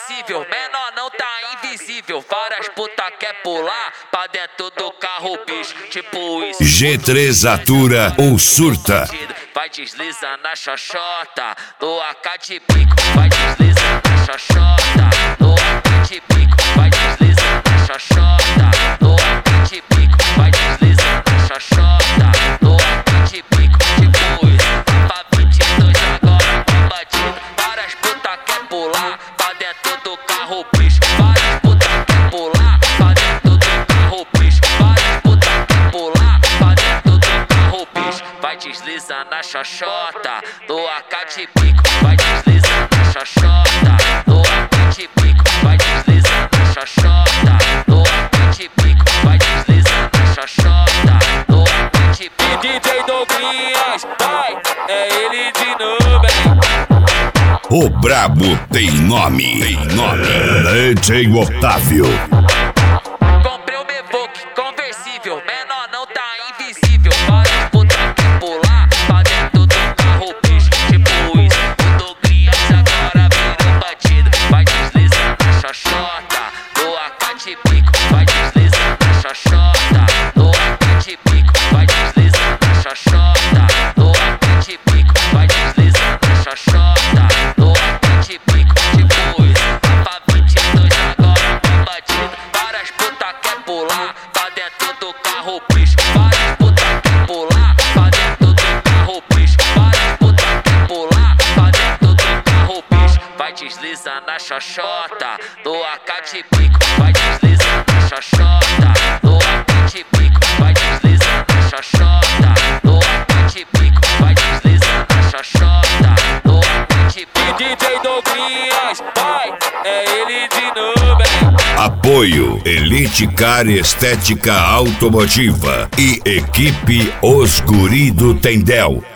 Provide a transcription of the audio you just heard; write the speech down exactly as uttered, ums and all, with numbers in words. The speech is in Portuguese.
invencível, menor não tá invisível. Várias puta quer pular pra dentro do carro, bicho. Tipo isso. G três atura ou surta. Vai deslizar na xoxota, no A K de pico. Vai deslizar na xoxota, no A K de pico. Vai deslizar na xoxota, no A K de pico. Vai deslizar na xoxota, no A K de pico. Tipo isso, pra vinte e dois agora combatido. Várias puta quer pular pra dentro do carro, bicho. Várias puta quer pular pra dentro do carro, bicho. Várias puta quer pular pra dentro do carro, bicho. Vai deslizar na xoxota, no A K de pico. Vai deslizar na xoxota, no A K de pico. Vai deslizar na xoxota, no A K de pico. Vai deslizar na xoxota, no A K de pico. D J Douglas, vai, é ele de novo, hein? O brabo tem nome, tem nome. D J Otávio. Comprei o Mevoque conversível, menor não tá invisível. Várias puta quer pular pra dentro do carro, bicho. Tipo isso, o Douglas agora virou batido. Vai deslizar na xoxota, no A K de pico. Vai deslizar na xoxota, no A K de pico. Vai deslizar na xoxota, no A K de pico. Vai deslizar na xoxota, no A K de pico. Tipo isso, pra vinte e dois agora combatido. Várias puta quer pular pra dentro do carro, bicho. Várias puta quer pular pra dentro do carro, bicho. Várias puta quer pular pra dentro do carro, bicho. Vai deslizar na xoxota, no A K de pico. Vai deslizar na xoxota, no A K de pico. Vai deslizar na xoxota, no A K de pico. Vai deslizar na xoxota, no A K de pico. D J Douglas, vai, é ele de novo, hein? Apoio Elite Car Estética Automotiva e equipe Os Guri do Tendel.